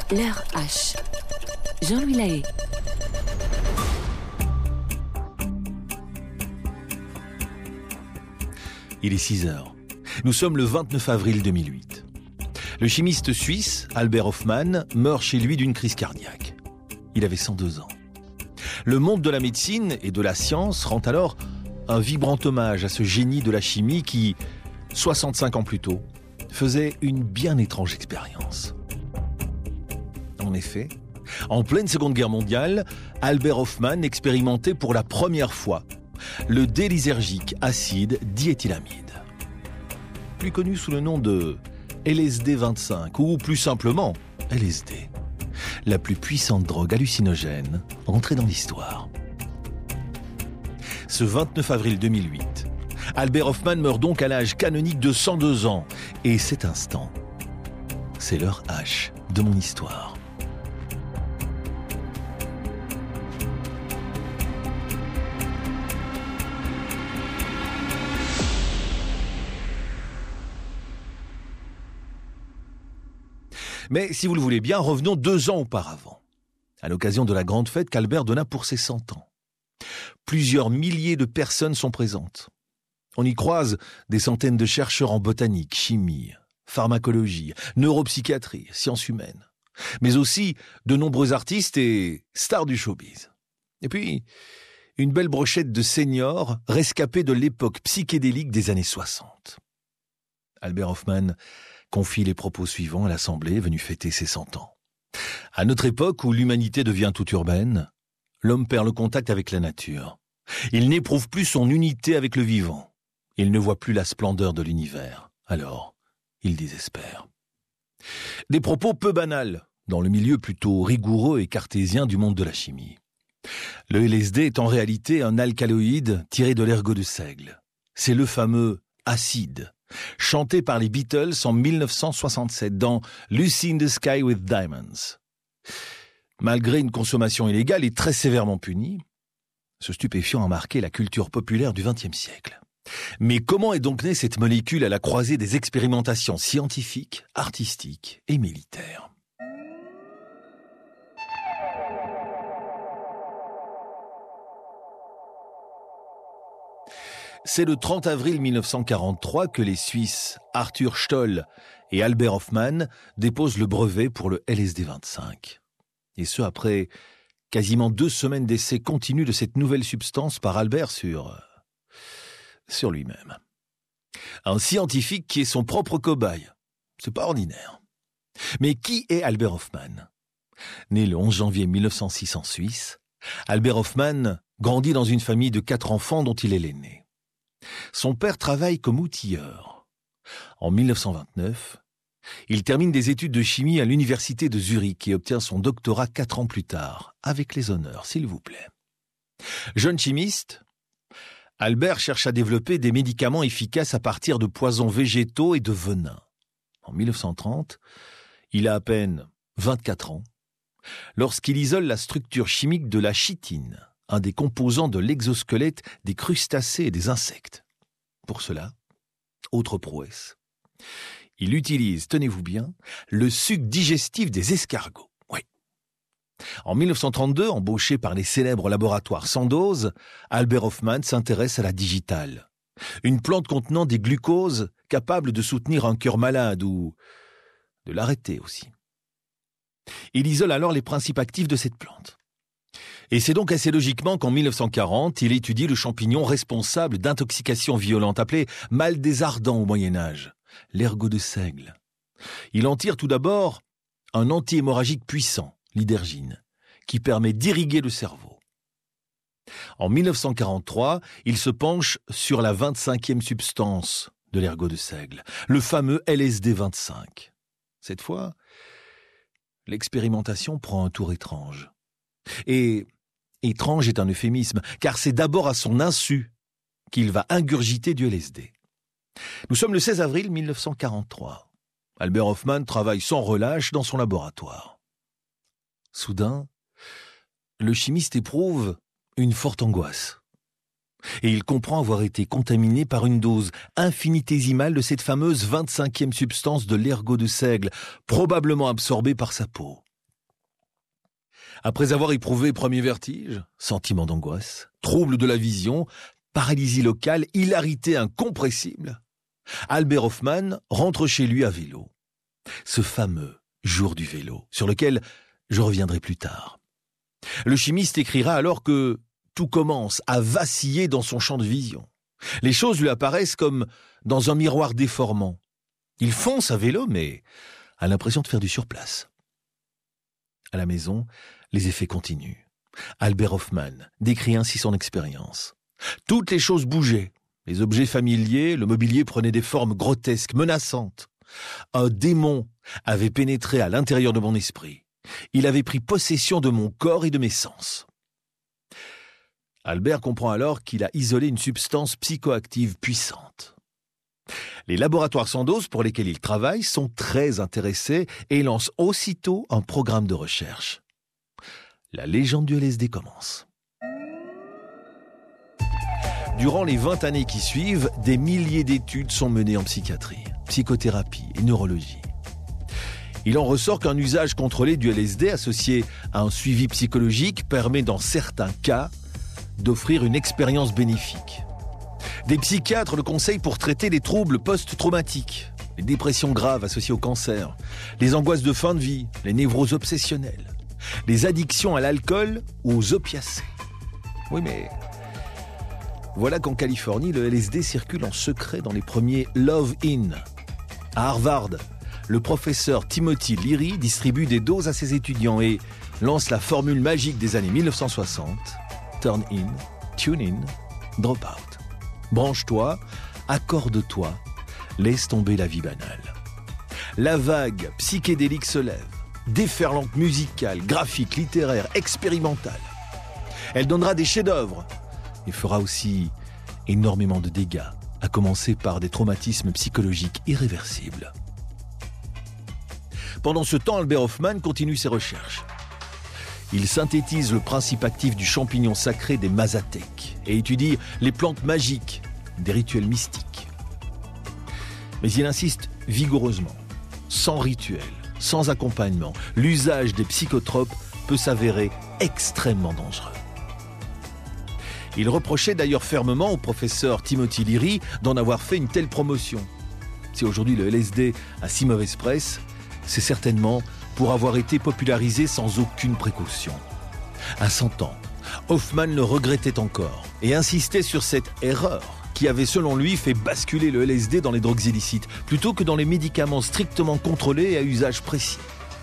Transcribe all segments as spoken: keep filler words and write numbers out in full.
L'heure H. Jean-Louis Lahaye. Il est six heures. Nous sommes le vingt-neuf avril deux mille huit. Le chimiste suisse, Albert Hofmann, meurt chez lui d'une crise cardiaque. Il avait cent deux ans. Le monde de la médecine et de la science rend alors un vibrant hommage à ce génie de la chimie qui, soixante-cinq ans plus tôt, faisait une bien étrange expérience. En effet, en pleine Seconde Guerre mondiale, Albert Hofmann expérimentait pour la première fois le délysergique acide diéthylamide, plus connu sous le nom de L S D vingt-cinq ou plus simplement L S D, la plus puissante drogue hallucinogène entrée dans l'histoire. Ce vingt-neuf avril deux mille huit, Albert Hofmann meurt donc à l'âge canonique de cent deux ans. Et cet instant, c'est l'heure H de mon histoire. Mais si vous le voulez bien, revenons deux ans auparavant, à l'occasion de la grande fête qu'Albert donna pour ses cent ans. Plusieurs milliers de personnes sont présentes. On y croise des centaines de chercheurs en botanique, chimie, pharmacologie, neuropsychiatrie, sciences humaines, mais aussi de nombreux artistes et stars du showbiz. Et puis, une belle brochette de seniors rescapés de l'époque psychédélique des années soixante. Albert Hofmann confie les propos suivants à l'Assemblée venue fêter ses cent ans. À notre époque où l'humanité devient toute urbaine, l'homme perd le contact avec la nature. Il n'éprouve plus son unité avec le vivant. Il ne voit plus la splendeur de l'univers. Alors, il désespère. Des propos peu banals, dans le milieu plutôt rigoureux et cartésien du monde de la chimie. Le L S D est en réalité un alcaloïde tiré de l'ergot de seigle. C'est le fameux acide, chanté par les Beatles en mille neuf cent soixante-sept dans Lucy in the Sky with Diamonds. Malgré une consommation illégale et très sévèrement punie, ce stupéfiant a marqué la culture populaire du vingtième siècle. Mais comment est donc née cette molécule à la croisée des expérimentations scientifiques, artistiques et militaires ? C'est le trente avril mille neuf cent quarante-trois que les Suisses Arthur Stoll et Albert Hofmann déposent le brevet pour le L S D vingt-cinq. Et ce, après quasiment deux semaines d'essais continus de cette nouvelle substance par Albert sur, sur lui-même. Un scientifique qui est son propre cobaye. C'est pas ordinaire. Mais qui est Albert Hofmann ? Né le onze janvier mille neuf cent six en Suisse, Albert Hofmann grandit dans une famille de quatre enfants dont il est l'aîné. Son père travaille comme outilleur. En mille neuf cent vingt-neuf, il termine des études de chimie à l'université de Zurich et obtient son doctorat quatre ans plus tard, avec les honneurs, s'il vous plaît. Jeune chimiste, Albert cherche à développer des médicaments efficaces à partir de poisons végétaux et de venins. En mille neuf cent trente, il a à peine vingt-quatre ans, lorsqu'il isole la structure chimique de la chitine, un des composants de l'exosquelette des crustacés et des insectes. Pour cela, autre prouesse, il utilise, tenez-vous bien, le suc digestif des escargots. Oui. En mille neuf cent trente-deux, embauché par les célèbres laboratoires Sandoz, Albert Hofmann s'intéresse à la digitale, une plante contenant des glucoses capables de soutenir un cœur malade ou de l'arrêter aussi. Il isole alors les principes actifs de cette plante. Et c'est donc assez logiquement qu'en mille neuf cent quarante, il étudie le champignon responsable d'intoxication violente appelé mal des ardents au Moyen-Âge, l'ergot de seigle. Il en tire tout d'abord un anti-hémorragique puissant, l'hydergine, qui permet d'irriguer le cerveau. En mille neuf cent quarante-trois, il se penche sur la vingt-cinquième substance de l'ergot de seigle, le fameux L S D vingt-cinq. Cette fois, l'expérimentation prend un tour étrange. Et étrange est un euphémisme, car c'est d'abord à son insu qu'il va ingurgiter du L S D. Nous sommes le seize avril mille neuf cent quarante-trois. Albert Hofmann travaille sans relâche dans son laboratoire. Soudain, le chimiste éprouve une forte angoisse. Et il comprend avoir été contaminé par une dose infinitésimale de cette fameuse vingt-cinquième substance de l'ergot de seigle, probablement absorbée par sa peau. Après avoir éprouvé premier vertige, sentiment d'angoisse, trouble de la vision, paralysie locale, hilarité incompressible, Albert Hofmann rentre chez lui à vélo. Ce fameux jour du vélo, sur lequel je reviendrai plus tard. Le chimiste écrira alors que tout commence à vaciller dans son champ de vision. Les choses lui apparaissent comme dans un miroir déformant. Il fonce à vélo, mais a l'impression de faire du surplace. À la maison, les effets continuent. Albert Hofmann décrit ainsi son expérience. Toutes les choses bougeaient. Les objets familiers, le mobilier prenait des formes grotesques, menaçantes. Un démon avait pénétré à l'intérieur de mon esprit. Il avait pris possession de mon corps et de mes sens. Albert comprend alors qu'il a isolé une substance psychoactive puissante. Les laboratoires Sandoz pour lesquels il travaille sont très intéressés et lancent aussitôt un programme de recherche. La légende du L S D commence. Durant les vingt années qui suivent, des milliers d'études sont menées en psychiatrie, psychothérapie et neurologie. Il en ressort qu'un usage contrôlé du L S D associé à un suivi psychologique permet dans certains cas d'offrir une expérience bénéfique. Des psychiatres le conseillent pour traiter les troubles post-traumatiques, les dépressions graves associées au cancer, les angoisses de fin de vie, les névroses obsessionnelles, les addictions à l'alcool ou aux opiacés. Oui, mais voilà qu'en Californie, le L S D circule en secret dans les premiers Love In. À Harvard, le professeur Timothy Leary distribue des doses à ses étudiants et lance la formule magique des années mille neuf cent soixante. Turn in, tune in, drop out. Branche-toi, accorde-toi, laisse tomber la vie banale. La vague psychédélique se lève, déferlante musicale, graphique, littéraire, expérimentale. Elle donnera des chefs-d'œuvre et fera aussi énormément de dégâts, à commencer par des traumatismes psychologiques irréversibles. Pendant ce temps, Albert Hofmann continue ses recherches. Il synthétise le principe actif du champignon sacré des mazatèques et étudie les plantes magiques des rituels mystiques. Mais il insiste vigoureusement, sans rituel, sans accompagnement, l'usage des psychotropes peut s'avérer extrêmement dangereux. Il reprochait d'ailleurs fermement au professeur Timothy Leary d'en avoir fait une telle promotion. Si aujourd'hui le L S D a si mauvaise presse, c'est certainement pour avoir été popularisé sans aucune précaution. À cent ans, Hofmann le regrettait encore et insistait sur cette erreur qui avait selon lui fait basculer le L S D dans les drogues illicites plutôt que dans les médicaments strictement contrôlés et à usage précis.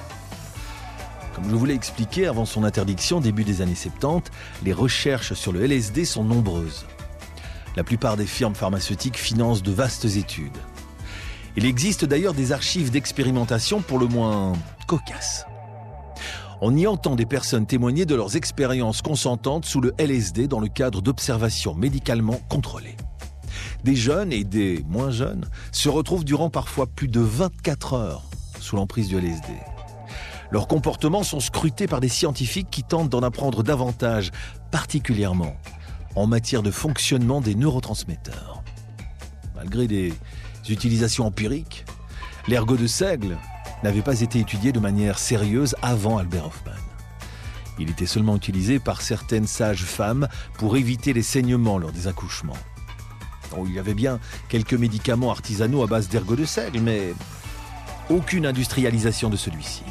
Comme je vous l'ai expliqué avant son interdiction début des années soixante-dix, les recherches sur le L S D sont nombreuses. La plupart des firmes pharmaceutiques financent de vastes études. Il existe d'ailleurs des archives d'expérimentation pour le moins cocasses. On y entend des personnes témoigner de leurs expériences consentantes sous le L S D dans le cadre d'observations médicalement contrôlées. Des jeunes et des moins jeunes se retrouvent durant parfois plus de vingt-quatre heures sous l'emprise du L S D. Leurs comportements sont scrutés par des scientifiques qui tentent d'en apprendre davantage, particulièrement en matière de fonctionnement des neurotransmetteurs. Malgré des utilisations empiriques, l'ergot de seigle n'avait pas été étudié de manière sérieuse avant Albert Hofmann. Il était seulement utilisé par certaines sages femmes pour éviter les saignements lors des accouchements. Bon, il y avait bien quelques médicaments artisanaux à base d'ergot de seigle, mais aucune industrialisation de celui-ci.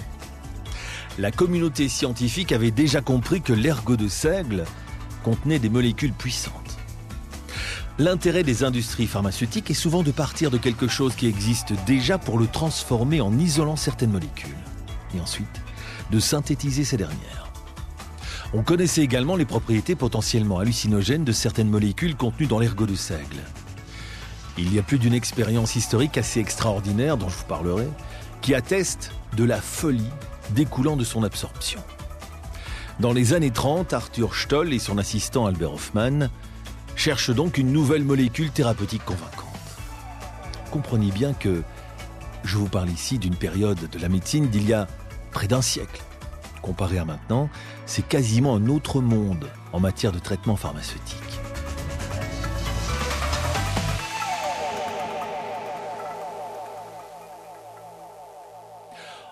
La communauté scientifique avait déjà compris que l'ergot de seigle contenait des molécules puissantes. L'intérêt des industries pharmaceutiques est souvent de partir de quelque chose qui existe déjà pour le transformer en isolant certaines molécules, et ensuite de synthétiser ces dernières. On connaissait également les propriétés potentiellement hallucinogènes de certaines molécules contenues dans l'ergot de seigle. Il y a plus d'une expérience historique assez extraordinaire dont je vous parlerai, qui atteste de la folie découlant de son absorption. Dans les années trente, Arthur Stoll et son assistant Albert Hofmann cherchent donc une nouvelle molécule thérapeutique convaincante. Comprenez bien que je vous parle ici d'une période de la médecine d'il y a près d'un siècle. Comparé à maintenant, c'est quasiment un autre monde en matière de traitement pharmaceutique.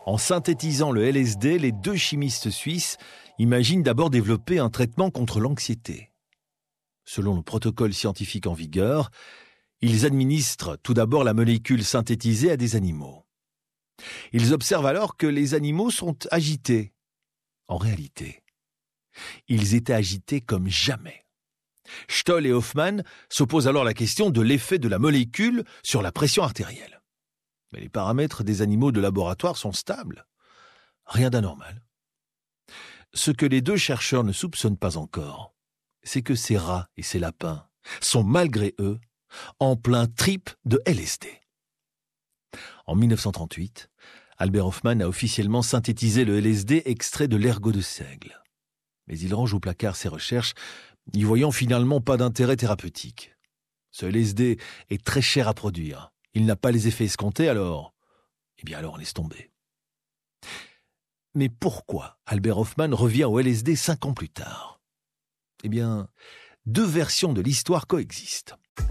En synthétisant le L S D, les deux chimistes suisses imaginent d'abord développer un traitement contre l'anxiété. Selon le protocole scientifique en vigueur, ils administrent tout d'abord la molécule synthétisée à des animaux. Ils observent alors que les animaux sont agités. En réalité, ils étaient agités comme jamais. Stoll et Hoffmann se posent alors la question de l'effet de la molécule sur la pression artérielle. Mais les paramètres des animaux de laboratoire sont stables. Rien d'anormal. Ce que les deux chercheurs ne soupçonnent pas encore, c'est que ces rats et ces lapins sont malgré eux en plein trip de L S D. En mille neuf cent trente-huit, Albert Hoffmann a officiellement synthétisé le L S D extrait de l'ergot de seigle. Mais il range au placard ses recherches, n'y voyant finalement pas d'intérêt thérapeutique. Ce L S D est très cher à produire. Il n'a pas les effets escomptés, alors... Eh bien alors, on laisse tomber. Mais pourquoi Albert Hoffmann revient au L S D cinq ans plus tard? Eh bien, deux versions de l'histoire coexistent.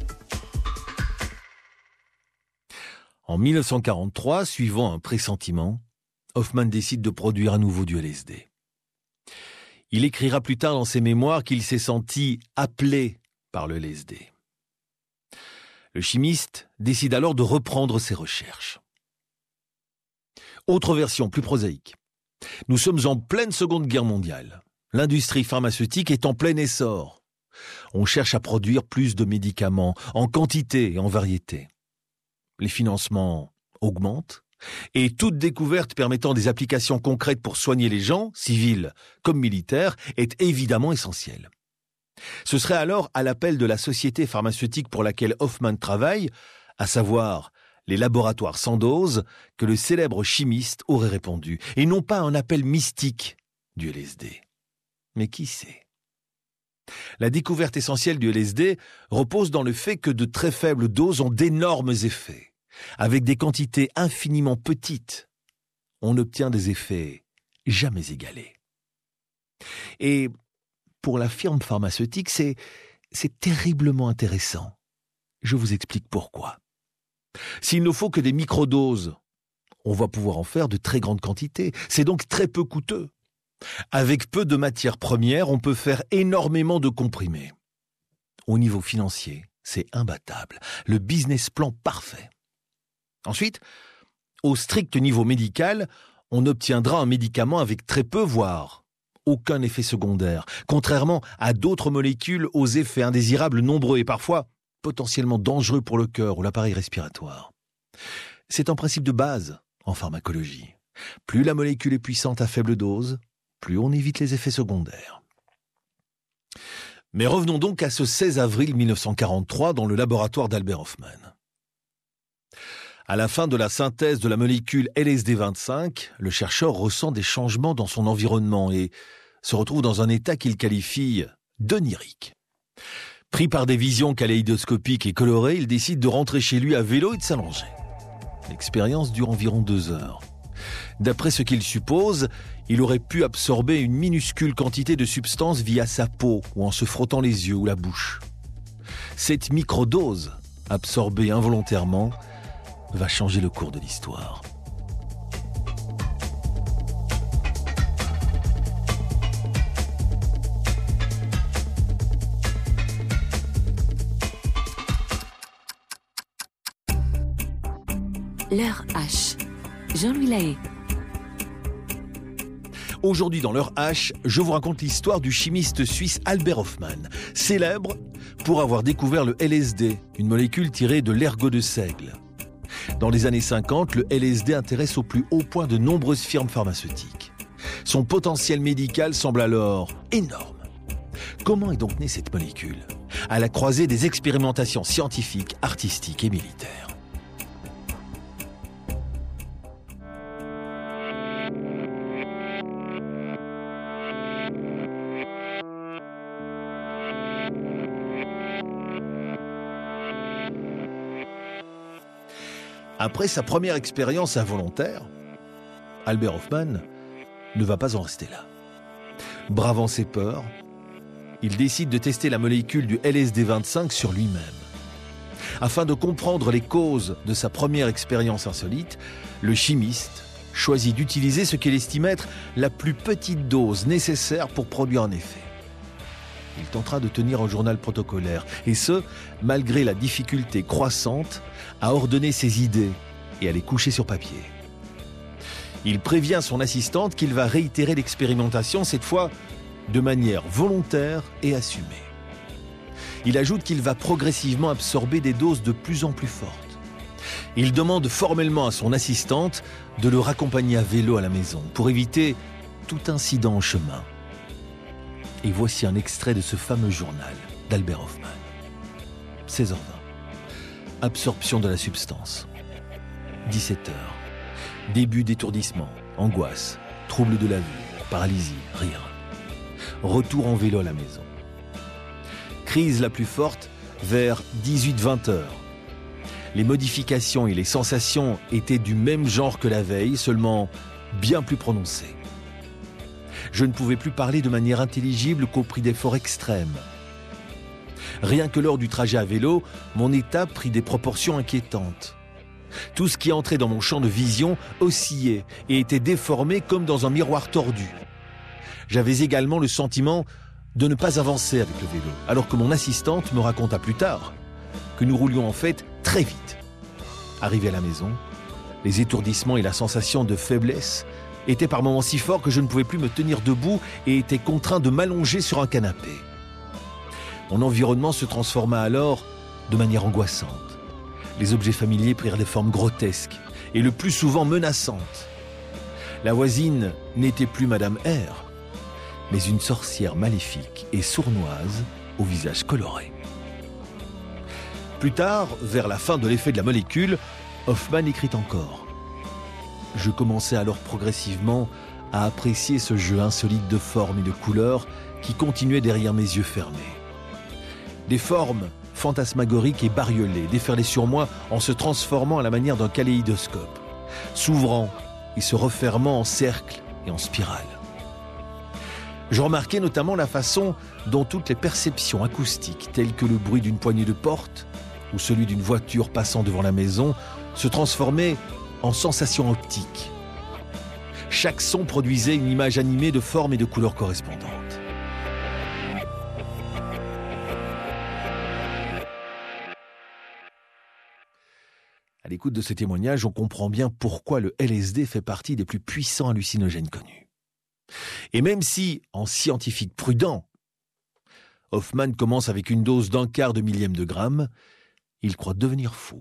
En mille neuf cent quarante-trois, suivant un pressentiment, Hoffmann décide de produire à nouveau du L S D. Il écrira plus tard dans ses mémoires qu'il s'est senti appelé par le L S D. Le chimiste décide alors de reprendre ses recherches. Autre version, plus prosaïque. Nous sommes en pleine Seconde Guerre mondiale. L'industrie pharmaceutique est en plein essor. On cherche à produire plus de médicaments, en quantité et en variété. Les financements augmentent et toute découverte permettant des applications concrètes pour soigner les gens, civils comme militaires, est évidemment essentielle. Ce serait alors à l'appel de la société pharmaceutique pour laquelle Hoffmann travaille, à savoir les laboratoires Sandoz, que le célèbre chimiste aurait répondu, et non pas un appel mystique du L S D. Mais qui sait? La découverte essentielle du L S D repose dans le fait que de très faibles doses ont d'énormes effets. Avec des quantités infiniment petites, on obtient des effets jamais égalés. Et pour la firme pharmaceutique, c'est, c'est terriblement intéressant. Je vous explique pourquoi. S'il ne faut que des microdoses, on va pouvoir en faire de très grandes quantités. C'est donc très peu coûteux. Avec peu de matières premières, on peut faire énormément de comprimés. Au niveau financier, c'est imbattable. Le business plan parfait. Ensuite, au strict niveau médical, on obtiendra un médicament avec très peu, voire aucun effet secondaire, contrairement à d'autres molécules aux effets indésirables nombreux et parfois potentiellement dangereux pour le cœur ou l'appareil respiratoire. C'est un principe de base en pharmacologie. Plus la molécule est puissante à faible dose, plus on évite les effets secondaires. Mais revenons donc à ce seize avril mille neuf cent quarante-trois dans le laboratoire d'Albert Hoffmann. À la fin de la synthèse de la molécule L S D vingt-cinq, le chercheur ressent des changements dans son environnement et se retrouve dans un état qu'il qualifie d'onirique. Pris par des visions kaléidoscopiques et colorées, il décide de rentrer chez lui à vélo et de s'allonger. L'expérience dure environ deux heures. D'après ce qu'il suppose, il aurait pu absorber une minuscule quantité de substance via sa peau ou en se frottant les yeux ou la bouche. Cette microdose, absorbée involontairement, va changer le cours de l'histoire. L'heure H. Jean-Louis Lahaye. Aujourd'hui dans l'heure H, je vous raconte l'histoire du chimiste suisse Albert Hoffmann, célèbre pour avoir découvert le L S D, une molécule tirée de l'ergot de seigle. Dans les années cinquante, le L S D intéresse au plus haut point de nombreuses firmes pharmaceutiques. Son potentiel médical semble alors énorme. Comment est donc née cette molécule? À la croisée des expérimentations scientifiques, artistiques et militaires. Après sa première expérience involontaire, Albert Hoffmann ne va pas en rester là. Bravant ses peurs, il décide de tester la molécule du L S D vingt-cinq sur lui-même. Afin de comprendre les causes de sa première expérience insolite, le chimiste choisit d'utiliser ce qu'il estime être la plus petite dose nécessaire pour produire un effet. Il tentera de tenir un journal protocolaire, et ce, malgré la difficulté croissante à ordonner ses idées et à les coucher sur papier. Il prévient son assistante qu'il va réitérer l'expérimentation, cette fois de manière volontaire et assumée. Il ajoute qu'il va progressivement absorber des doses de plus en plus fortes. Il demande formellement à son assistante de le raccompagner à vélo à la maison pour éviter tout incident en chemin. Et voici un extrait de ce fameux journal d'Albert Hofmann. seize heures vingt. Absorption de la substance. dix-sept heures. Début d'étourdissement, angoisse, trouble de la vue, paralysie, rire. Retour en vélo à la maison. Crise la plus forte vers dix-huit vingt heures. Les modifications et les sensations étaient du même genre que la veille, seulement bien plus prononcées. Je ne pouvais plus parler de manière intelligible qu'au prix d'efforts extrêmes. Rien que lors du trajet à vélo, mon état prit des proportions inquiétantes. Tout ce qui entrait dans mon champ de vision oscillait et était déformé comme dans un miroir tordu. J'avais également le sentiment de ne pas avancer avec le vélo, alors que mon assistante me raconta plus tard que nous roulions en fait très vite. Arrivé à la maison, les étourdissements et la sensation de faiblesse étaient par moments si forts que je ne pouvais plus me tenir debout et étais contraint de m'allonger sur un canapé. Mon environnement se transforma alors de manière angoissante. Les objets familiers prirent des formes grotesques et le plus souvent menaçantes. La voisine n'était plus Madame R, mais une sorcière maléfique et sournoise au visage coloré. Plus tard, vers la fin de l'effet de la molécule, Hofmann écrit encore. Je commençais alors progressivement à apprécier ce jeu insolite de formes et de couleurs qui continuait derrière mes yeux fermés. Des formes fantasmagoriques et bariolées déferlaient sur moi en se transformant à la manière d'un kaléidoscope, s'ouvrant et se refermant en cercle et en spirale. Je remarquais notamment la façon dont toutes les perceptions acoustiques, telles que le bruit d'une poignée de porte ou celui d'une voiture passant devant la maison, se transformaient en sensations optiques. Chaque son produisait une image animée de formes et de couleurs correspondantes. À l'écoute de ce témoignage, on comprend bien pourquoi le L S D fait partie des plus puissants hallucinogènes connus. Et même si, en scientifique prudent, Hofmann commence avec une dose d'un quart de millième de gramme, il croit devenir fou.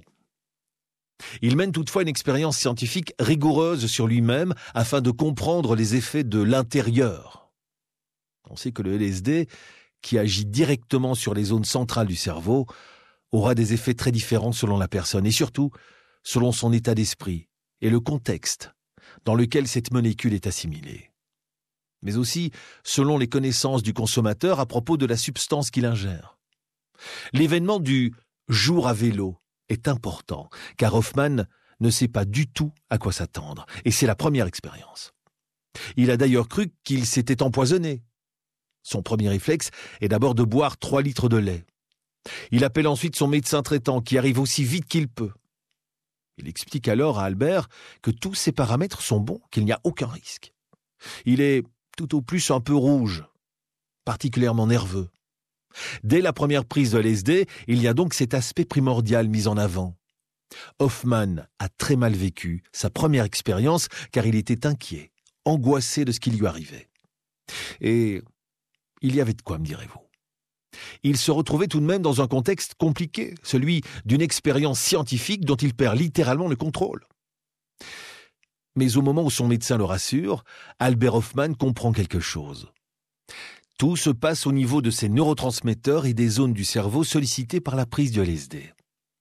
Il mène toutefois une expérience scientifique rigoureuse sur lui-même afin de comprendre les effets de l'intérieur. On sait que le L S D, qui agit directement sur les zones centrales du cerveau, aura des effets très différents selon la personne et surtout selon son état d'esprit et le contexte dans lequel cette molécule est assimilée. Mais aussi selon les connaissances du consommateur à propos de la substance qu'il ingère. L'événement du jour à vélo est important, car Hofmann ne sait pas du tout à quoi s'attendre, et c'est la première expérience. Il a d'ailleurs cru qu'il s'était empoisonné. Son premier réflexe est d'abord de boire trois litres de lait. Il appelle ensuite son médecin traitant, qui arrive aussi vite qu'il peut. Il explique alors à Albert que tous ses paramètres sont bons, qu'il n'y a aucun risque. Il est tout au plus un peu rouge, particulièrement nerveux. Dès la première prise de L S D, il y a donc cet aspect primordial mis en avant. Hofmann a très mal vécu sa première expérience car il était inquiet, angoissé de ce qui lui arrivait. Et il y avait de quoi, me direz-vous. Il se retrouvait tout de même dans un contexte compliqué, celui d'une expérience scientifique dont il perd littéralement le contrôle. Mais au moment où son médecin le rassure, Albert Hofmann comprend quelque chose. Tout se passe au niveau de ses neurotransmetteurs et des zones du cerveau sollicitées par la prise du L S D.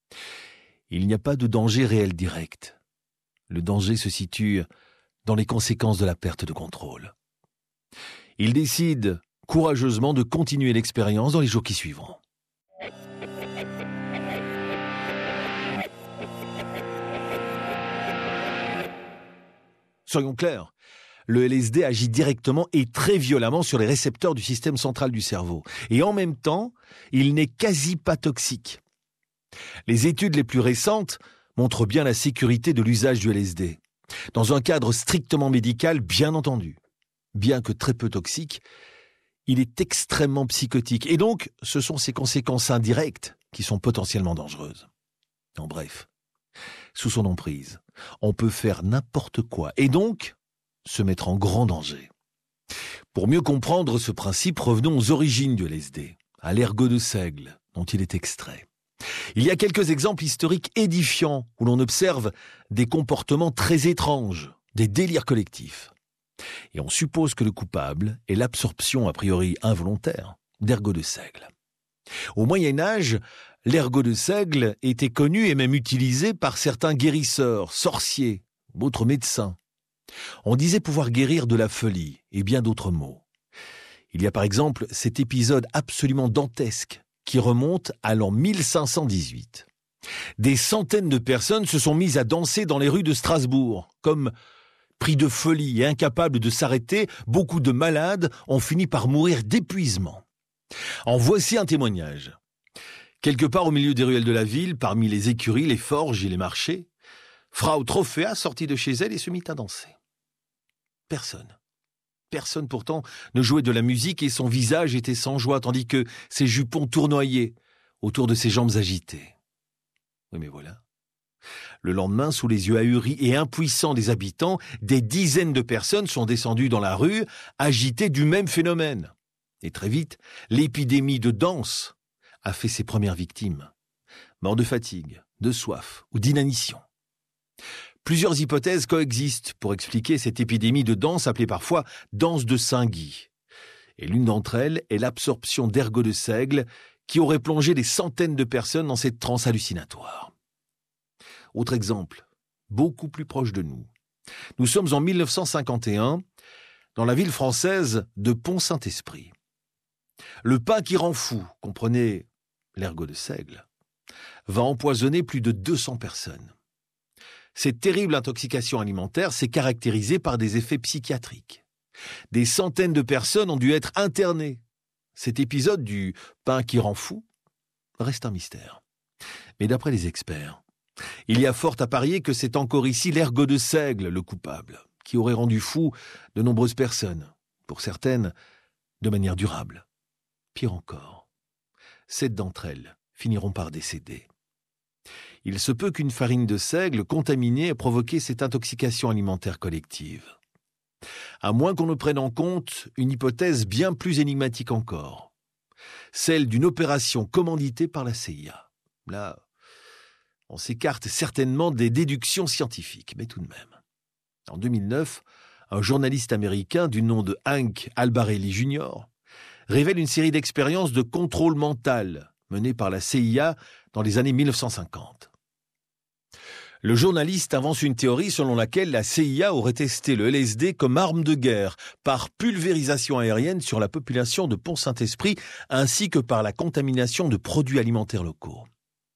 Il n'y a pas de danger réel direct. Le danger se situe dans les conséquences de la perte de contrôle. Il décide courageusement de continuer l'expérience dans les jours qui suivront. Soyons clairs, le L S D agit directement et très violemment sur les récepteurs du système central du cerveau. Et en même temps, il n'est quasi pas toxique. Les études les plus récentes montrent bien la sécurité de l'usage du L S D. Dans un cadre strictement médical, bien entendu. Bien que très peu toxique, il est extrêmement psychotique. Et donc, ce sont ses conséquences indirectes qui sont potentiellement dangereuses. En bref, sous son emprise, on peut faire n'importe quoi et donc se mettre en grand danger. Pour mieux comprendre ce principe, revenons aux origines du L S D, à l'ergot de seigle dont il est extrait. Il y a quelques exemples historiques édifiants où l'on observe des comportements très étranges, des délires collectifs. Et on suppose que le coupable est l'absorption a priori involontaire d'ergot de seigle. Au Moyen-Âge, l'ergot de seigle était connu et même utilisé par certains guérisseurs, sorciers, autres médecins. On disait pouvoir guérir de la folie et bien d'autres maux. Il y a par exemple cet épisode absolument dantesque qui remonte à l'an mille cinq cent dix-huit. Des centaines de personnes se sont mises à danser dans les rues de Strasbourg. Comme pris de folie et incapables de s'arrêter, beaucoup de malades ont fini par mourir d'épuisement. En voici un témoignage. Quelque part au milieu des ruelles de la ville, parmi les écuries, les forges et les marchés, Frau Trophéa sortit de chez elle et se mit à danser. Personne. Personne pourtant ne jouait de la musique et son visage était sans joie, tandis que ses jupons tournoyaient autour de ses jambes agitées. Oui, mais voilà. Le lendemain, sous les yeux ahuris et impuissants des habitants, des dizaines de personnes sont descendues dans la rue, agitées du même phénomène. Et très vite, l'épidémie de danse a fait ses premières victimes. Morts de fatigue, de soif ou d'inanition. Plusieurs hypothèses coexistent pour expliquer cette épidémie de danse appelée parfois danse de Saint-Guy. Et l'une d'entre elles est l'absorption d'ergot de seigle qui aurait plongé des centaines de personnes dans cette transe hallucinatoire. Autre exemple, beaucoup plus proche de nous. Nous sommes en mille neuf cent cinquante et un, dans la ville française de Pont-Saint-Esprit. Le pain qui rend fou, comprenez l'ergot de seigle, va empoisonner plus de deux cents personnes. Cette terrible intoxication alimentaire s'est caractérisée par des effets psychiatriques. Des centaines de personnes ont dû être internées. Cet épisode du pain qui rend fou reste un mystère. Mais d'après les experts, il y a fort à parier que c'est encore ici l'ergot de seigle, le coupable, qui aurait rendu fou de nombreuses personnes, pour certaines de manière durable. Pire encore, sept d'entre elles finiront par décéder. Il se peut qu'une farine de seigle contaminée ait provoqué cette intoxication alimentaire collective. À moins qu'on ne prenne en compte une hypothèse bien plus énigmatique encore, celle d'une opération commanditée par la C I A. Là, on s'écarte certainement des déductions scientifiques, mais tout de même. En deux mille neuf, un journaliste américain du nom de Hank Albarelli junior révèle une série d'expériences de contrôle mental menées par la C I A dans les années mille neuf cent cinquante. Le journaliste avance une théorie selon laquelle la C I A aurait testé le L S D comme arme de guerre par pulvérisation aérienne sur la population de Pont-Saint-Esprit ainsi que par la contamination de produits alimentaires locaux.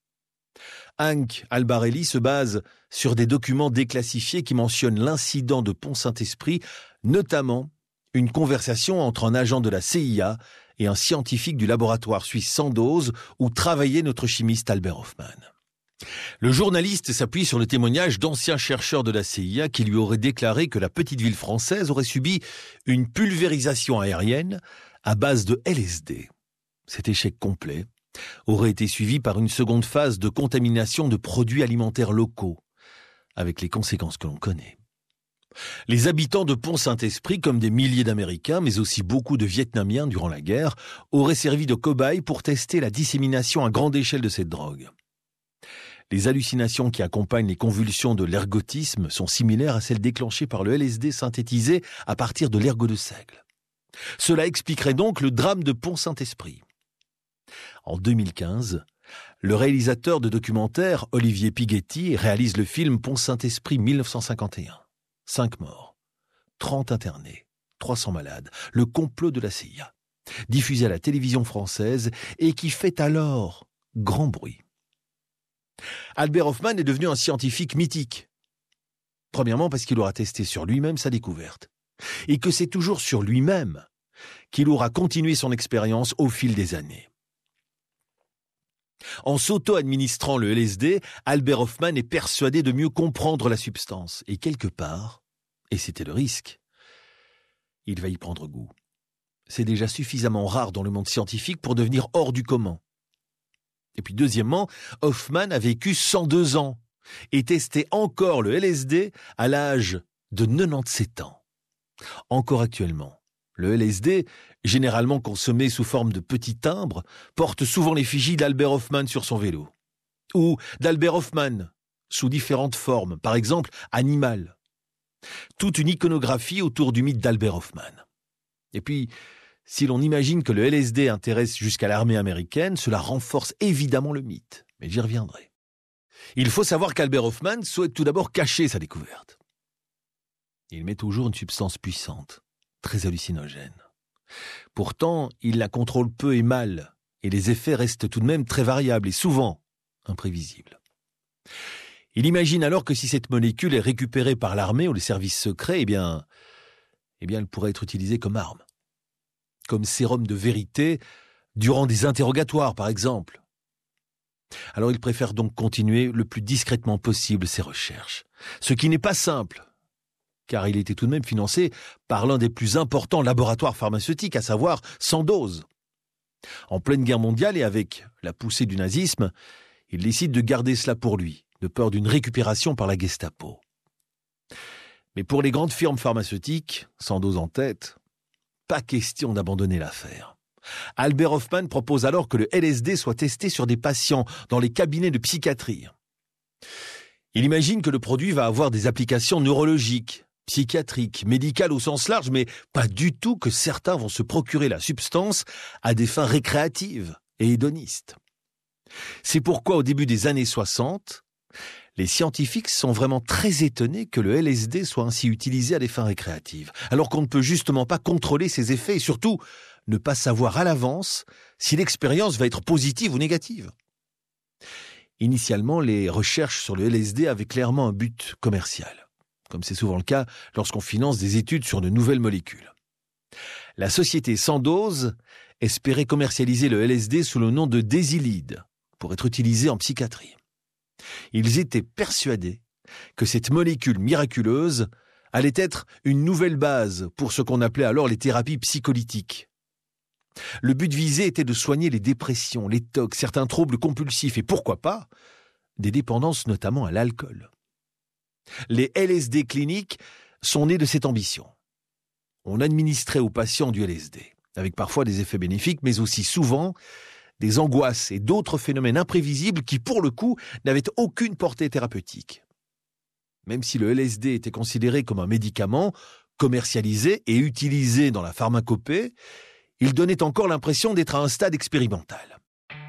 Hank Albarelli se base sur des documents déclassifiés qui mentionnent l'incident de Pont-Saint-Esprit, notamment une conversation entre un agent de la C I A et un scientifique du laboratoire suisse Sandoz où travaillait notre chimiste Albert Hofmann. Le journaliste s'appuie sur le témoignage d'anciens chercheurs de la C I A qui lui auraient déclaré que la petite ville française aurait subi une pulvérisation aérienne à base de L S D. Cet échec complet aurait été suivi par une seconde phase de contamination de produits alimentaires locaux, avec les conséquences que l'on connaît. Les habitants de Pont-Saint-Esprit, comme des milliers d'Américains, mais aussi beaucoup de Vietnamiens durant la guerre, auraient servi de cobayes pour tester la dissémination à grande échelle de cette drogue. Les hallucinations qui accompagnent les convulsions de l'ergotisme sont similaires à celles déclenchées par le L S D synthétisé à partir de l'ergot de seigle. Cela expliquerait donc le drame de Pont-Saint-Esprit. En deux mille quinze, le réalisateur de documentaire Olivier Pighetti réalise le film Pont-Saint-Esprit mille neuf cent cinquante et un. Cinq morts, trente internés, trois cents malades, le complot de la C I A, diffusé à la télévision française et qui fait alors grand bruit. Albert Hofmann est devenu un scientifique mythique. Premièrement parce qu'il aura testé sur lui-même sa découverte et que c'est toujours sur lui-même qu'il aura continué son expérience au fil des années. En s'auto-administrant le L S D, Albert Hofmann est persuadé de mieux comprendre la substance. Et quelque part, et c'était le risque, il va y prendre goût. C'est déjà suffisamment rare dans le monde scientifique pour devenir hors du commun. Et puis deuxièmement, Hofmann a vécu cent deux ans et testait encore le L S D à l'âge de quatre-vingt-dix-sept ans. Encore actuellement, le L S D, généralement consommé sous forme de petits timbres, porte souvent l'effigie d'Albert Hofmann sur son vélo. Ou d'Albert Hofmann, sous différentes formes, par exemple animal. Toute une iconographie autour du mythe d'Albert Hofmann. Et puis, si l'on imagine que le L S D intéresse jusqu'à l'armée américaine, cela renforce évidemment le mythe. Mais j'y reviendrai. Il faut savoir qu'Albert Hofmann souhaite tout d'abord cacher sa découverte. Il met toujours une substance puissante, très hallucinogène. Pourtant, il la contrôle peu et mal, et les effets restent tout de même très variables et souvent imprévisibles. Il imagine alors que si cette molécule est récupérée par l'armée ou les services secrets, eh bien, eh bien, elle pourrait être utilisée comme arme. Comme sérum de vérité durant des interrogatoires, par exemple. Alors il préfère donc continuer le plus discrètement possible ses recherches. Ce qui n'est pas simple, car il était tout de même financé par l'un des plus importants laboratoires pharmaceutiques, à savoir Sandoz. En pleine guerre mondiale et avec la poussée du nazisme, il décide de garder cela pour lui, de peur d'une récupération par la Gestapo. Mais pour les grandes firmes pharmaceutiques, Sandoz en tête, pas question d'abandonner l'affaire. Albert Hofmann propose alors que le L S D soit testé sur des patients dans les cabinets de psychiatrie. Il imagine que le produit va avoir des applications neurologiques, psychiatriques, médicales au sens large, mais pas du tout que certains vont se procurer la substance à des fins récréatives et hédonistes. C'est pourquoi au début des années soixante, les scientifiques sont vraiment très étonnés que le L S D soit ainsi utilisé à des fins récréatives, alors qu'on ne peut justement pas contrôler ses effets et surtout ne pas savoir à l'avance si l'expérience va être positive ou négative. Initialement, les recherches sur le L S D avaient clairement un but commercial, comme c'est souvent le cas lorsqu'on finance des études sur de nouvelles molécules. La société Sandoz espérait commercialiser le L S D sous le nom de Désilide, pour être utilisé en psychiatrie. Ils étaient persuadés que cette molécule miraculeuse allait être une nouvelle base pour ce qu'on appelait alors les thérapies psycholytiques. Le but visé était de soigner les dépressions, les tocs, certains troubles compulsifs et pourquoi pas des dépendances notamment à l'alcool. Les L S D cliniques sont nés de cette ambition. On administrait aux patients du L S D, avec parfois des effets bénéfiques, mais aussi souvent des angoisses et d'autres phénomènes imprévisibles qui, pour le coup, n'avaient aucune portée thérapeutique. Même si le L S D était considéré comme un médicament, commercialisé et utilisé dans la pharmacopée, il donnait encore l'impression d'être à un stade expérimental.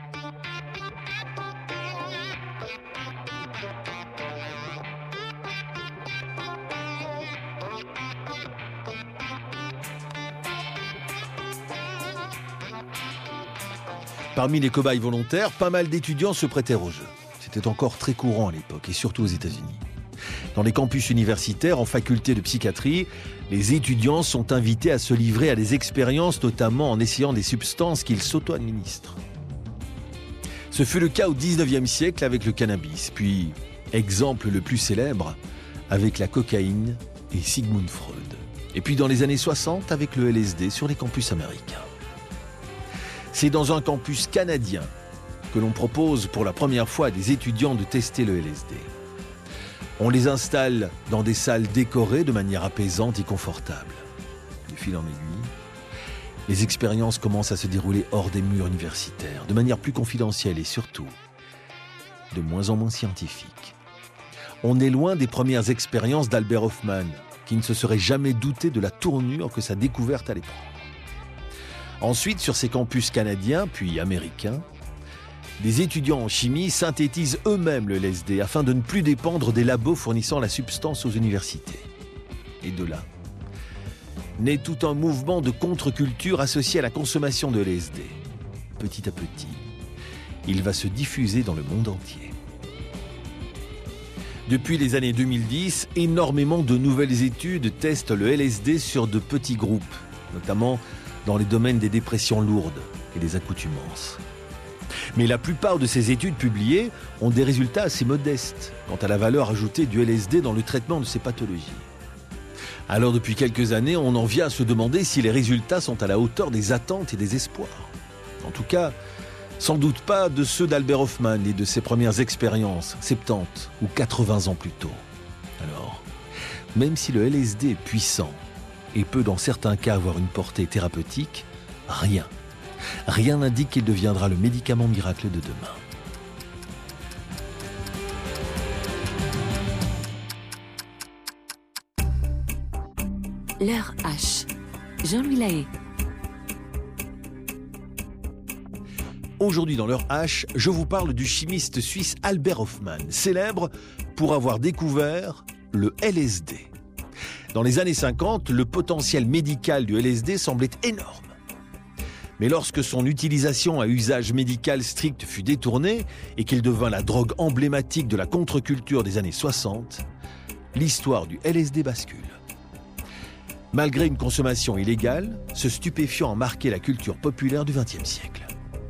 Parmi les cobayes volontaires, pas mal d'étudiants se prêtèrent au jeu. C'était encore très courant à l'époque, et surtout aux États-Unis. Dans les campus universitaires, en faculté de psychiatrie, les étudiants sont invités à se livrer à des expériences, notamment en essayant des substances qu'ils s'auto-administrent. Ce fut le cas au dix-neuvième siècle avec le cannabis, puis, exemple le plus célèbre, avec la cocaïne et Sigmund Freud. Et puis dans les années soixante avec le L S D sur les campus américains. C'est dans un campus canadien que l'on propose pour la première fois à des étudiants de tester le L S D. On les installe dans des salles décorées de manière apaisante et confortable. De fil en aiguille, les expériences commencent à se dérouler hors des murs universitaires, de manière plus confidentielle et surtout de moins en moins scientifique. On est loin des premières expériences d'Albert Hofmann, qui ne se serait jamais douté de la tournure que sa découverte allait prendre. Ensuite, sur ces campus canadiens, puis américains, des étudiants en chimie synthétisent eux-mêmes le L S D afin de ne plus dépendre des labos fournissant la substance aux universités. Et de là, naît tout un mouvement de contre-culture associé à la consommation de L S D. Petit à petit, il va se diffuser dans le monde entier. Depuis les années deux mille dix, énormément de nouvelles études testent le L S D sur de petits groupes, notamment dans les domaines des dépressions lourdes et des accoutumances. Mais la plupart de ces études publiées ont des résultats assez modestes quant à la valeur ajoutée du L S D dans le traitement de ces pathologies. Alors depuis quelques années, on en vient à se demander si les résultats sont à la hauteur des attentes et des espoirs. En tout cas, sans doute pas de ceux d'Albert Hofmann et de ses premières expériences, soixante-dix ou quatre-vingts ans plus tôt. Alors, même si le L S D est puissant et peut dans certains cas avoir une portée thérapeutique, rien, rien n'indique qu'il deviendra le médicament miracle de demain. L'heure H. Jean-Louis Lahaye. Aujourd'hui dans l'heure H, je vous parle du chimiste suisse Albert Hofmann, célèbre pour avoir découvert le L S D. Dans les années cinquante, le potentiel médical du L S D semblait énorme. Mais lorsque son utilisation à usage médical strict fut détournée et qu'il devint la drogue emblématique de la contre-culture des années soixante, l'histoire du L S D bascule. Malgré une consommation illégale, ce stupéfiant a marqué la culture populaire du vingtième siècle.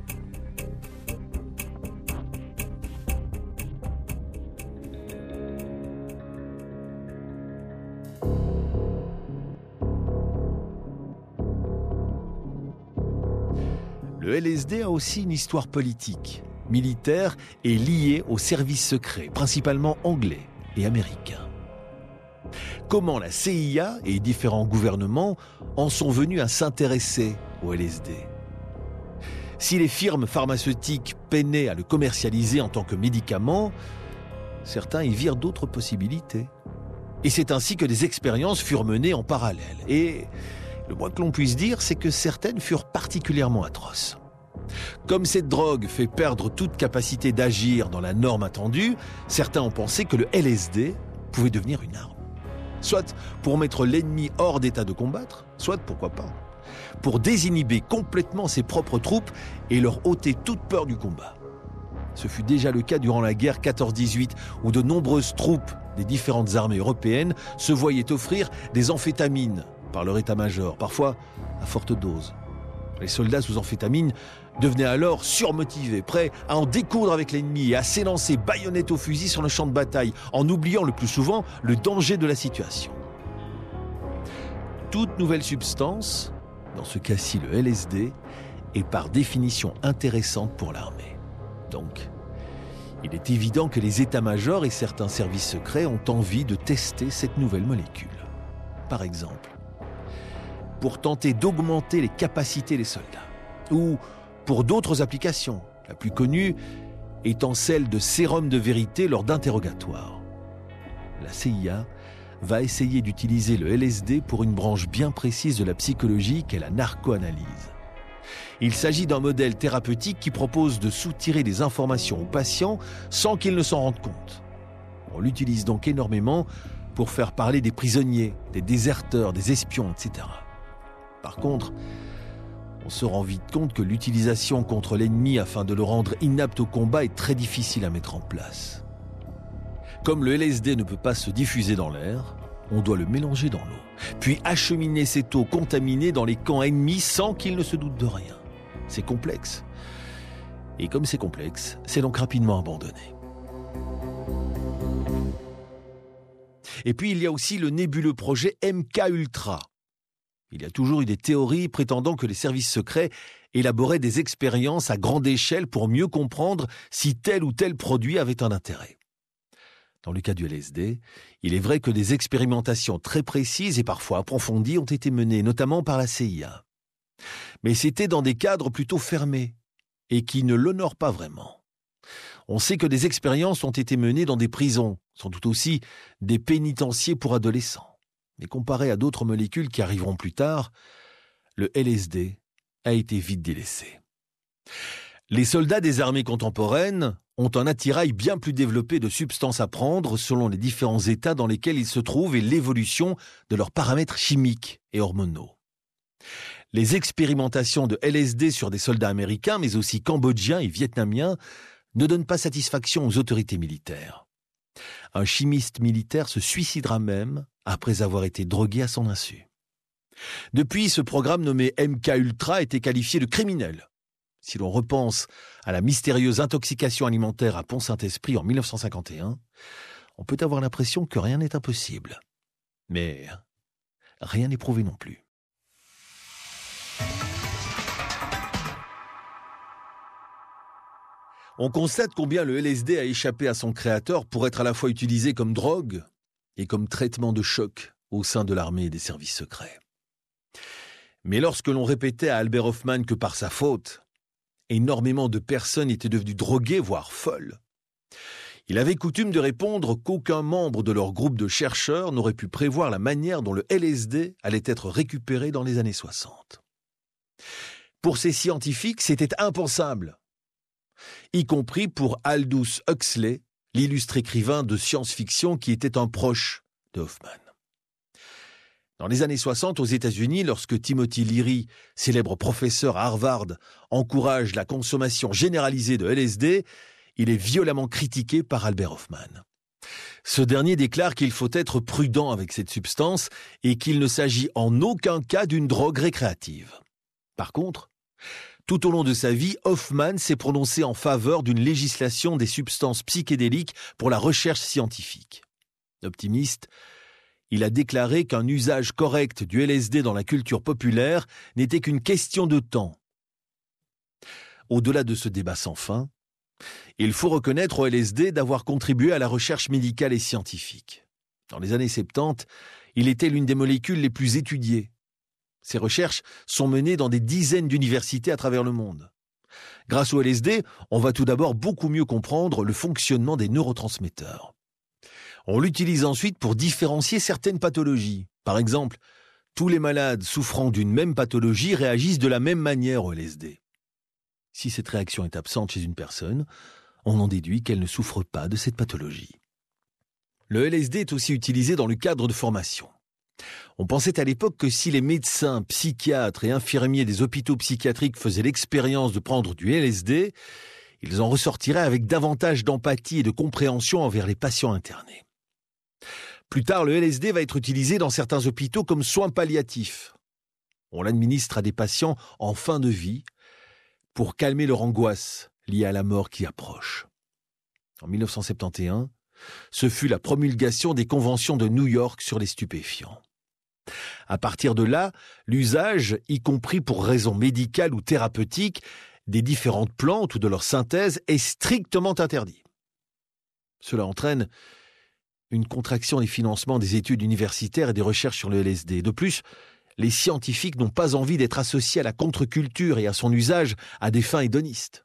Le L S D a aussi une histoire politique, militaire et liée aux services secrets, principalement anglais et américains. Comment la C I A et différents gouvernements en sont venus à s'intéresser au L S D. Si les firmes pharmaceutiques peinaient à le commercialiser en tant que médicament, certains y virent d'autres possibilités. Et c'est ainsi que des expériences furent menées en parallèle. Et le moins que l'on puisse dire, c'est que certaines furent particulièrement atroces. Comme cette drogue fait perdre toute capacité d'agir dans la norme attendue, certains ont pensé que le L S D pouvait devenir une arme. Soit pour mettre l'ennemi hors d'état de combattre, soit, pourquoi pas, pour désinhiber complètement ses propres troupes et leur ôter toute peur du combat. Ce fut déjà le cas durant la guerre quatorze dix-huit, où de nombreuses troupes des différentes armées européennes se voyaient offrir des amphétamines par leur état-major, parfois à forte dose. Les soldats sous amphétamines devenaient alors surmotivés, prêts à en découdre avec l'ennemi et à s'élancer baïonnette au fusil sur le champ de bataille, en oubliant le plus souvent le danger de la situation. Toute nouvelle substance, dans ce cas-ci le L S D, est par définition intéressante pour l'armée. Donc, il est évident que les états-majors et certains services secrets ont envie de tester cette nouvelle molécule. Par exemple, pour tenter d'augmenter les capacités des soldats, ou pour d'autres applications, la plus connue étant celle de sérum de vérité lors d'interrogatoires. La C I A va essayer d'utiliser le L S D pour une branche bien précise de la psychologie qu'est la narcoanalyse. Il s'agit d'un modèle thérapeutique qui propose de soutirer des informations aux patients sans qu'ils ne s'en rendent compte. On l'utilise donc énormément pour faire parler des prisonniers, des déserteurs, des espions, et cetera. Par contre, on se rend vite compte que l'utilisation contre l'ennemi afin de le rendre inapte au combat est très difficile à mettre en place. Comme le L S D ne peut pas se diffuser dans l'air, on doit le mélanger dans l'eau, puis acheminer cette eau contaminée dans les camps ennemis sans qu'ils ne se doutent de rien. C'est complexe. Et comme c'est complexe, c'est donc rapidement abandonné. Et puis il y a aussi le nébuleux projet M K Ultra. Il y a toujours eu des théories prétendant que les services secrets élaboraient des expériences à grande échelle pour mieux comprendre si tel ou tel produit avait un intérêt. Dans le cas du L S D, il est vrai que des expérimentations très précises et parfois approfondies ont été menées, notamment par la C I A. Mais c'était dans des cadres plutôt fermés et qui ne l'honorent pas vraiment. On sait que des expériences ont été menées dans des prisons, sans doute aussi des pénitenciers pour adolescents. Mais comparé à d'autres molécules qui arriveront plus tard, le L S D a été vite délaissé. Les soldats des armées contemporaines ont un attirail bien plus développé de substances à prendre selon les différents états dans lesquels ils se trouvent et l'évolution de leurs paramètres chimiques et hormonaux. Les expérimentations de L S D sur des soldats américains, mais aussi cambodgiens et vietnamiens, ne donnent pas satisfaction aux autorités militaires. Un chimiste militaire se suicidera même après avoir été drogué à son insu. Depuis, ce programme nommé M K Ultra a été qualifié de criminel Si l'on repense à la mystérieuse intoxication alimentaire à Pont-Saint-Esprit en mille neuf cent cinquante et un, on peut avoir l'impression que rien n'est impossible. Mais rien n'est prouvé non plus. On constate combien le L S D a échappé à son créateur pour être à la fois utilisé comme drogue et comme traitement de choc au sein de l'armée et des services secrets. Mais lorsque l'on répétait à Albert Hofmann que par sa faute, énormément de personnes étaient devenues droguées, voire folles, il avait coutume de répondre qu'aucun membre de leur groupe de chercheurs n'aurait pu prévoir la manière dont le L S D allait être récupéré dans les années soixante. Pour ces scientifiques, c'était impensable, y compris pour Aldous Huxley, l'illustre écrivain de science-fiction qui était un proche de Hofmann. Dans les années soixante, aux États-Unis, lorsque Timothy Leary, célèbre professeur à Harvard, encourage la consommation généralisée de L S D, il est violemment critiqué par Albert Hofmann. Ce dernier déclare qu'il faut être prudent avec cette substance et qu'il ne s'agit en aucun cas d'une drogue récréative. Par contre, tout au long de sa vie, Hofmann s'est prononcé en faveur d'une législation des substances psychédéliques pour la recherche scientifique. Optimiste, il a déclaré qu'un usage correct du L S D dans la culture populaire n'était qu'une question de temps. Au-delà de ce débat sans fin, il faut reconnaître au L S D d'avoir contribué à la recherche médicale et scientifique. Dans les années soixante-dix, il était l'une des molécules les plus étudiées. Ces recherches sont menées dans des dizaines d'universités à travers le monde. Grâce au L S D, on va tout d'abord beaucoup mieux comprendre le fonctionnement des neurotransmetteurs. On l'utilise ensuite pour différencier certaines pathologies. Par exemple, tous les malades souffrant d'une même pathologie réagissent de la même manière au L S D. Si cette réaction est absente chez une personne, on en déduit qu'elle ne souffre pas de cette pathologie. Le L S D est aussi utilisé dans le cadre de formation. On pensait à l'époque que si les médecins, psychiatres et infirmiers des hôpitaux psychiatriques faisaient l'expérience de prendre du L S D, ils en ressortiraient avec davantage d'empathie et de compréhension envers les patients internés. Plus tard, le L S D va être utilisé dans certains hôpitaux comme soin palliatif. On l'administre à des patients en fin de vie pour calmer leur angoisse liée à la mort qui approche. En mille neuf cent soixante et un, ce fut la promulgation des conventions de New York sur les stupéfiants. À partir de là, l'usage, y compris pour raisons médicales ou thérapeutiques, des différentes plantes ou de leur synthèse est strictement interdit. Cela entraîne une contraction des financements des études universitaires et des recherches sur le L S D. De plus, les scientifiques n'ont pas envie d'être associés à la contre-culture et à son usage à des fins hédonistes.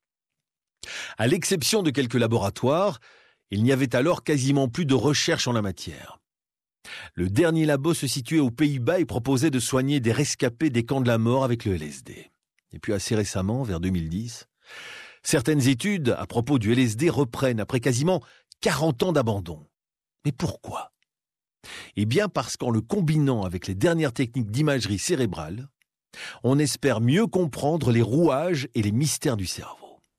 À l'exception de quelques laboratoires, il n'y avait alors quasiment plus de recherche en la matière. Le dernier labo se situait aux Pays-Bas et proposait de soigner des rescapés des camps de la mort avec le L S D. Et puis assez récemment, vers deux mille dix, certaines études à propos du L S D reprennent après quasiment quarante ans d'abandon. Mais pourquoi ? Eh bien parce qu'en le combinant avec les dernières techniques d'imagerie cérébrale, on espère mieux comprendre les rouages et les mystères du cerveau.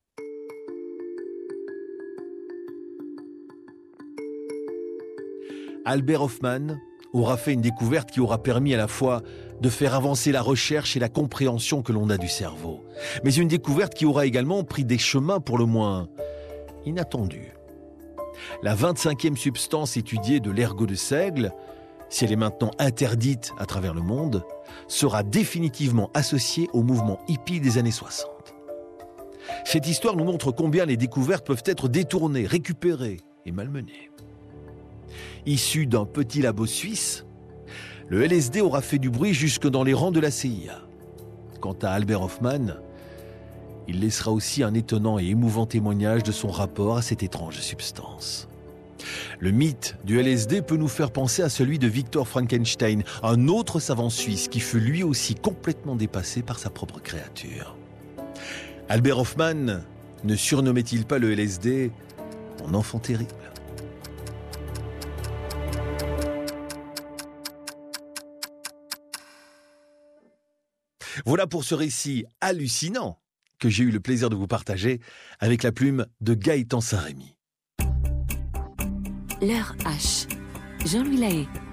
Albert Hofmann aura fait une découverte qui aura permis à la fois de faire avancer la recherche et la compréhension que l'on a du cerveau, mais une découverte qui aura également pris des chemins pour le moins inattendus. La vingt-cinquième substance étudiée de l'ergot de seigle, si elle est maintenant interdite à travers le monde, sera définitivement associée au mouvement hippie des années soixante. Cette histoire nous montre combien les découvertes peuvent être détournées, récupérées et malmenées. Issu d'un petit labo suisse, le L S D aura fait du bruit jusque dans les rangs de la C I A. Quant à Albert Hofmann, il laissera aussi un étonnant et émouvant témoignage de son rapport à cette étrange substance. Le mythe du L S D peut nous faire penser à celui de Victor Frankenstein, un autre savant suisse qui fut lui aussi complètement dépassé par sa propre créature. Albert Hofmann ne surnommait-il pas le L S D mon enfant terrible ? Voilà pour ce récit hallucinant que j'ai eu le plaisir de vous partager avec la plume de Gaëtan Saint-Rémy. L'heure H. Jean-Louis Lahaye.